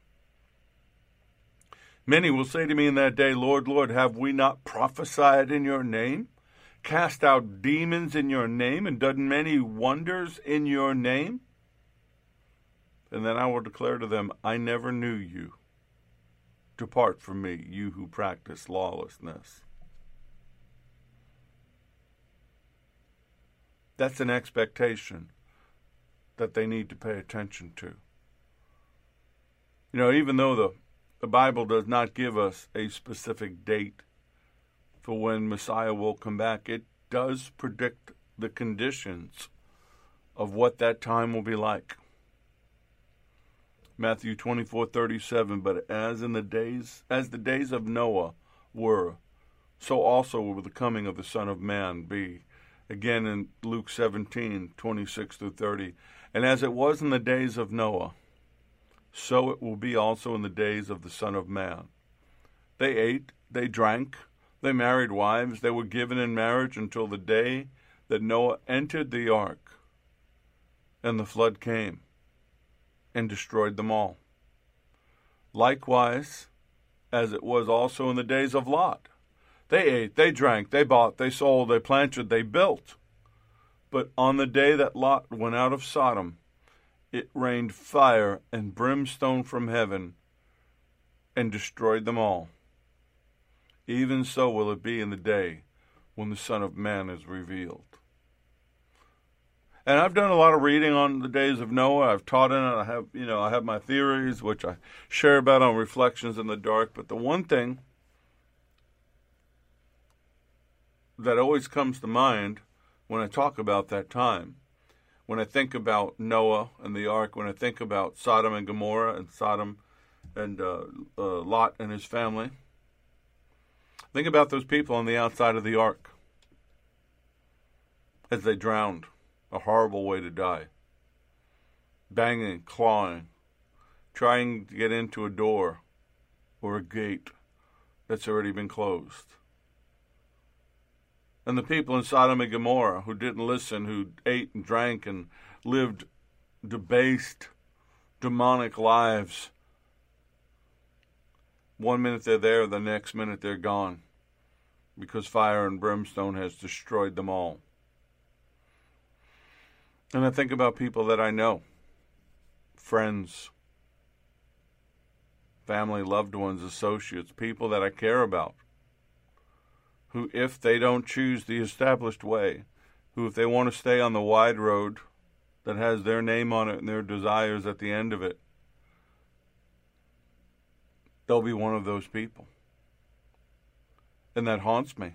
Many will say to me in that day, Lord, Lord, have we not prophesied in your name, cast out demons in your name, and done many wonders in your name? And then I will declare to them, I never knew you. Depart from me, you who practice lawlessness. That's an expectation that they need to pay attention to. You know, even though the, the Bible does not give us a specific date for when Messiah will come back, it does predict the conditions of what that time will be like. Matthew twenty-four thirty-seven, but as in the days as the days of Noah were, so also will the coming of the Son of Man be. Again in Luke seventeen twenty-six through thirty. And as it was in the days of Noah, so it will be also in the days of the Son of Man. They ate, they drank, they married wives, they were given in marriage until the day that Noah entered the ark, and the flood came and destroyed them all. Likewise, as it was also in the days of Lot. They ate, they drank, they bought, they sold, they planted, they built. But on the day that Lot went out of Sodom, it rained fire and brimstone from heaven and destroyed them all. Even so will it be in the day when the Son of Man is revealed. And I've done a lot of reading on the days of Noah. I've taught in it. I have, you know, I have my theories, which I share about on Reflections in the Dark. But the one thing that always comes to mind when I talk about that time, when I think about Noah and the ark, when I think about Sodom and Gomorrah and Sodom and uh, uh, Lot and his family, think about those people on the outside of the ark as they drowned. A horrible way to die. Banging, clawing, trying to get into a door or a gate that's already been closed. And the people in Sodom and Gomorrah who didn't listen, who ate and drank and lived debased, demonic lives. One minute they're there, the next minute they're gone because fire and brimstone has destroyed them all. And I think about people that I know, friends, family, loved ones, associates, people that I care about, who, if they don't choose the established way, who, if they want to stay on the wide road that has their name on it and their desires at the end of it, they'll be one of those people. And that haunts me.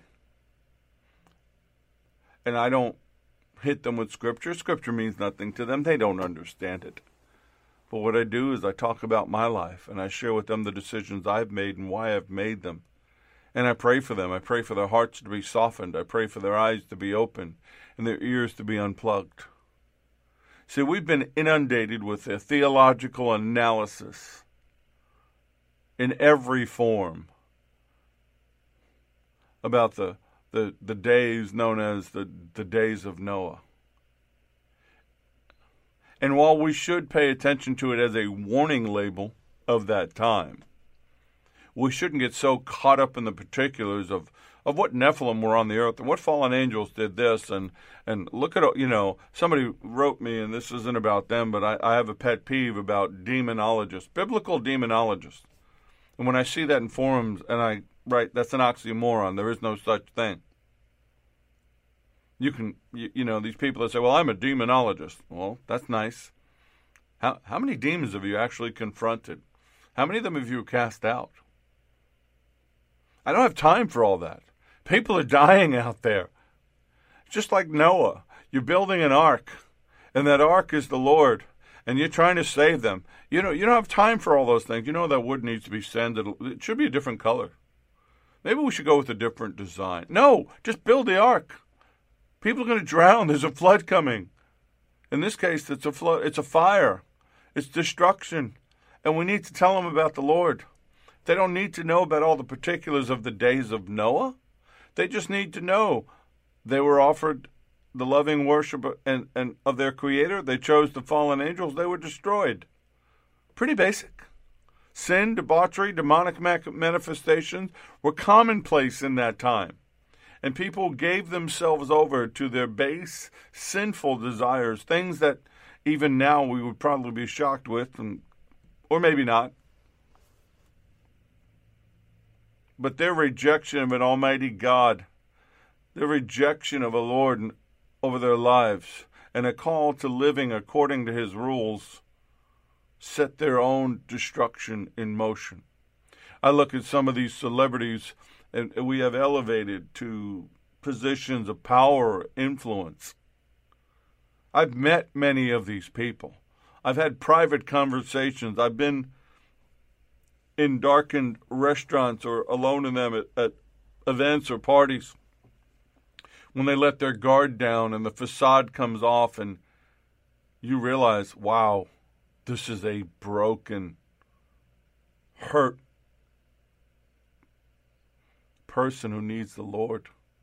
And I don't hit them with Scripture. Scripture means nothing to them. They don't understand it. But what I do is I talk about my life, and I share with them the decisions I've made and why I've made them. And I pray for them. I pray for their hearts to be softened. I pray for their eyes to be open and their ears to be unplugged. See, we've been inundated with a theological analysis in every form about the the, the days known as the, the days of Noah. And while we should pay attention to it as a warning label of that time, we shouldn't get so caught up in the particulars of, of what Nephilim were on the earth and what fallen angels did this. And, and look at, you know, somebody wrote me, and this isn't about them, but I, I have a pet peeve about demonologists, biblical demonologists. And when I see that in forums, and I write, that's an oxymoron, there is no such thing. You can, you, you know, these people that say, well, I'm a demonologist. Well, that's nice. How how many demons have you actually confronted? How many of them have you cast out? I don't have time for all that. People are dying out there. Just like Noah. You're building an ark, and that ark is the Lord, and you're trying to save them. You know, you don't have time for all those things. You know that wood needs to be sanded. It should be a different color. Maybe we should go with a different design. No, just build the ark. People are going to drown. There's a flood coming. In this case, it's a flood. It's a fire. It's destruction. And we need to tell them about the Lord. They don't need to know about all the particulars of the days of Noah. They just need to know they were offered the loving worship and, and of their Creator. They chose the fallen angels. They were destroyed. Pretty basic. Sin, debauchery, demonic manifestations were commonplace in that time. And people gave themselves over to their base, sinful desires, things that even now we would probably be shocked with, and, or maybe not. But their rejection of an almighty God, their rejection of a Lord over their lives, and a call to living according to his rules, set their own destruction in motion. I look at some of these celebrities, and we have elevated to positions of power or influence. I've met many of these people. I've had private conversations. I've been in darkened restaurants or alone in them at, at events or parties when they let their guard down and the facade comes off and you realize, wow, this is a broken, hurt person who needs the Lord.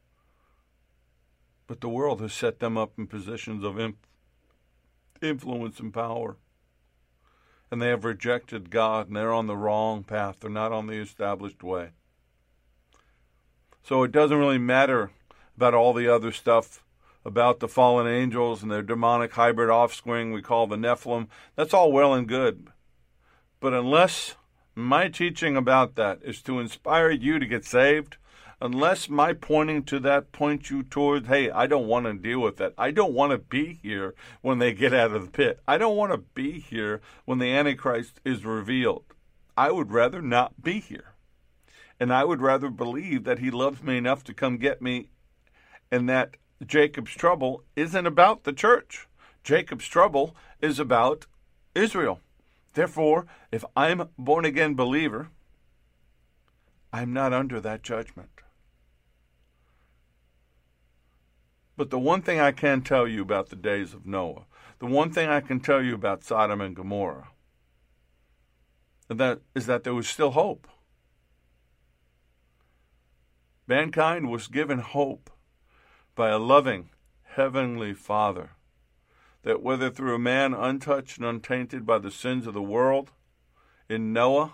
But the world has set them up in positions of influence and power. And they have rejected God, and they're on the wrong path. They're not on the established way. So it doesn't really matter about all the other stuff about the fallen angels and their demonic hybrid offspring we call the Nephilim. That's all well and good. But unless my teaching about that is to inspire you to get saved, unless my pointing to that points you toward, hey, I don't want to deal with that. I don't want to be here when they get out of the pit. I don't want to be here when the Antichrist is revealed. I would rather not be here. And I would rather believe that he loves me enough to come get me, and that Jacob's trouble isn't about the church. Jacob's trouble is about Israel. Therefore, if I'm a born-again believer, I'm not under that judgment. But the one thing I can tell you about the days of Noah, the one thing I can tell you about Sodom and Gomorrah, that is that there was still hope. Mankind was given hope by a loving heavenly Father, that whether through a man untouched and untainted by the sins of the world in Noah,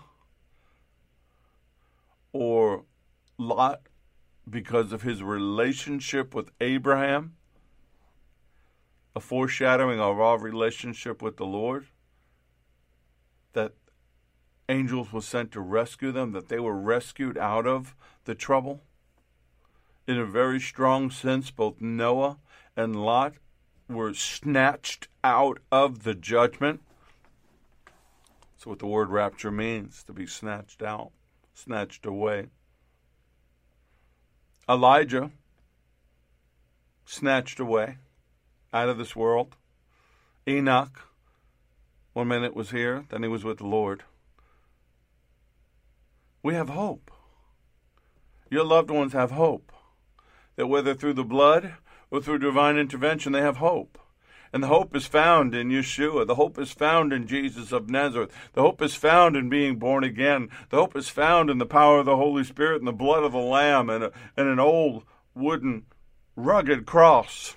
or Lot because of his relationship with Abraham, a foreshadowing of our relationship with the Lord, that angels were sent to rescue them, that they were rescued out of the trouble. In a very strong sense, both Noah and Lot were snatched out of the judgment. That's what the word rapture means, to be snatched out, snatched away. Elijah, snatched away out of this world. Enoch, one minute was here, then he was with the Lord. We have hope. Your loved ones have hope. That whether through the blood or through divine intervention, they have hope. And the hope is found in Yeshua. The hope is found in Jesus of Nazareth. The hope is found in being born again. The hope is found in the power of the Holy Spirit and the blood of the Lamb and, a, and an old wooden rugged cross.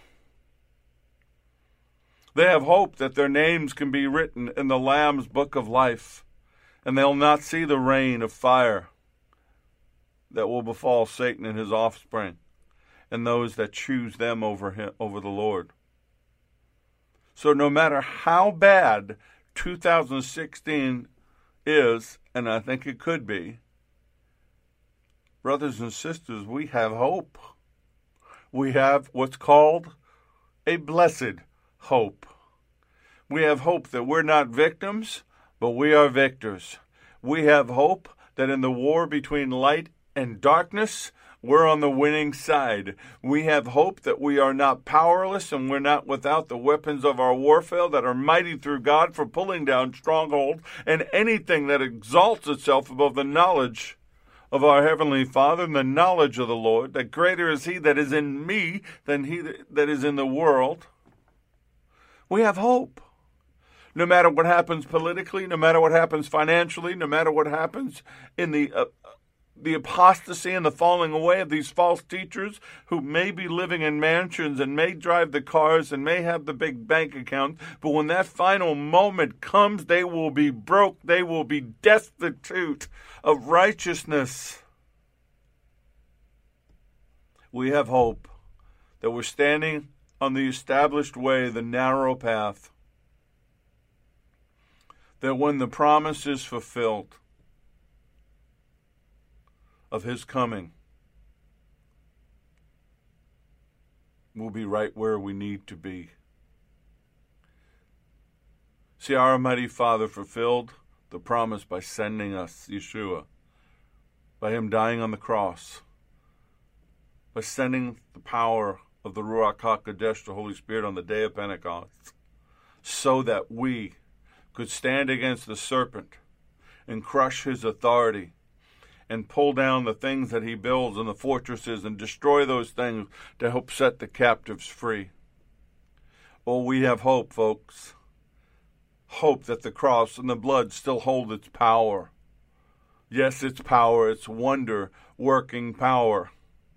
They have hope that their names can be written in the Lamb's book of life, and they'll not see the rain of fire that will befall Satan and his offspring and those that choose them over him, over the Lord. So no matter how bad two thousand sixteen is, and I think it could be, brothers and sisters, we have hope. We have what's called a blessed hope. We have hope that we're not victims, but we are victors. We have hope that in the war between light and darkness, we're on the winning side. We have hope that we are not powerless and we're not without the weapons of our warfare that are mighty through God for pulling down strongholds and anything that exalts itself above the knowledge of our Heavenly Father and the knowledge of the Lord, that greater is He that is in me than he that is in the world. We have hope. No matter what happens politically, no matter what happens financially, no matter what happens in the uh, the apostasy and the falling away of these false teachers who may be living in mansions and may drive the cars and may have the big bank account, but when that final moment comes, they will be broke. They will be destitute of righteousness. We have hope that we're standing on the established way, the narrow path, that when the promise is fulfilled of His coming, we'll be right where we need to be. See, our Almighty Father fulfilled the promise by sending us Yeshua, by Him dying on the cross, by sending the power of the Ruach HaKodesh, the Holy Spirit, on the day of Pentecost, so that we could stand against the serpent and crush his authority and pull down the things that he builds and the fortresses and destroy those things to help set the captives free. Oh, we have hope, folks. Hope that the cross and the blood still hold its power. Yes, its power, its wonder-working power.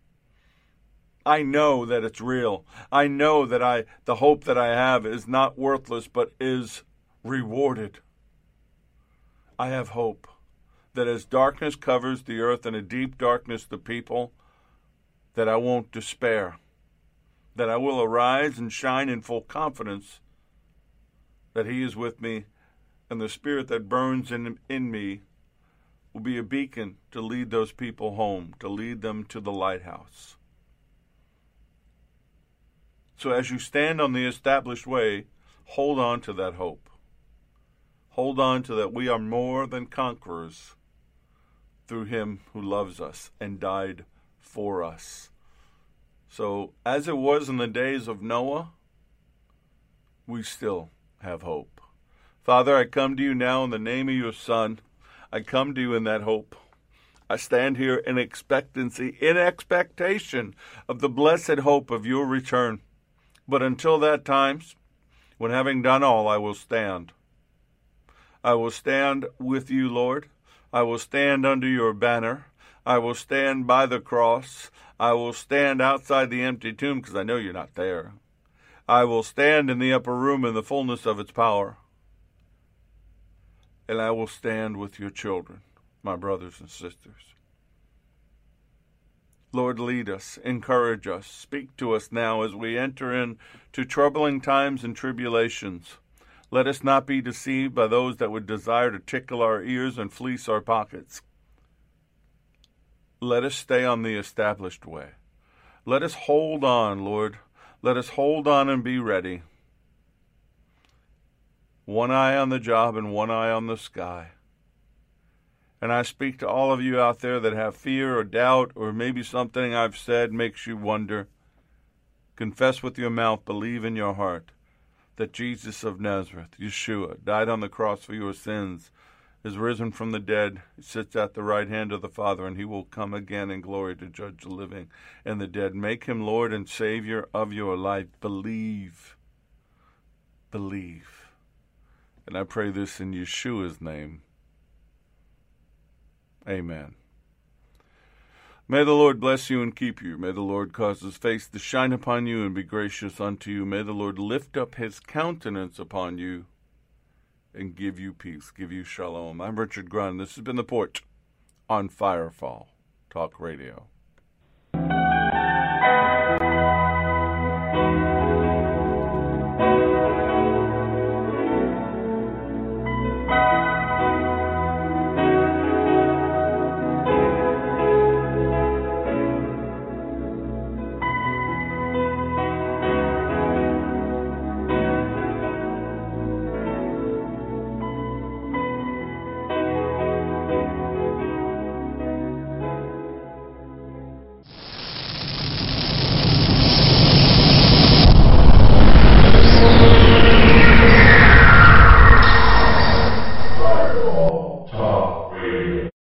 I know that it's real. I know that I, the hope that I have is not worthless, but is rewarded. I have hope that as darkness covers the earth and a deep darkness the people, that I won't despair, that I will arise and shine in full confidence that He is with me, and the Spirit that burns in, in me will be a beacon to lead those people home, to lead them to the lighthouse. So as you stand on the established way, hold on to that hope. Hold on to that we are more than conquerors through Him who loves us and died for us. So as it was in the days of Noah, we still have hope. Father, I come to you now in the name of your Son. I come to you in that hope. I stand here in expectancy, in expectation of the blessed hope of your return. But until that time, when having done all, I will stand. I will stand with you, Lord. I will stand under your banner. I will stand by the cross. I will stand outside the empty tomb because I know you're not there. I will stand in the upper room in the fullness of its power. And I will stand with your children, my brothers and sisters. Lord, lead us, encourage us, speak to us now as we enter into troubling times and tribulations. Let us not be deceived by those that would desire to tickle our ears and fleece our pockets. Let us stay on the established way. Let us hold on, Lord. Let us hold on and be ready. One eye on the job and one eye on the sky. And I speak to all of you out there that have fear or doubt, or maybe something I've said makes you wonder. Confess with your mouth, believe in your heart that Jesus of Nazareth, Yeshua, died on the cross for your sins, is risen from the dead, sits at the right hand of the Father, and He will come again in glory to judge the living and the dead. Make Him Lord and Savior of your life. Believe. believe. And I pray this in Yeshua's name. Amen. May the Lord bless you and keep you. May the Lord cause his face to shine upon you and be gracious unto you. May the Lord lift up his countenance upon you and give you peace, give you shalom. I'm Richard Grun. This has been The Porch on Firefall Talk Radio.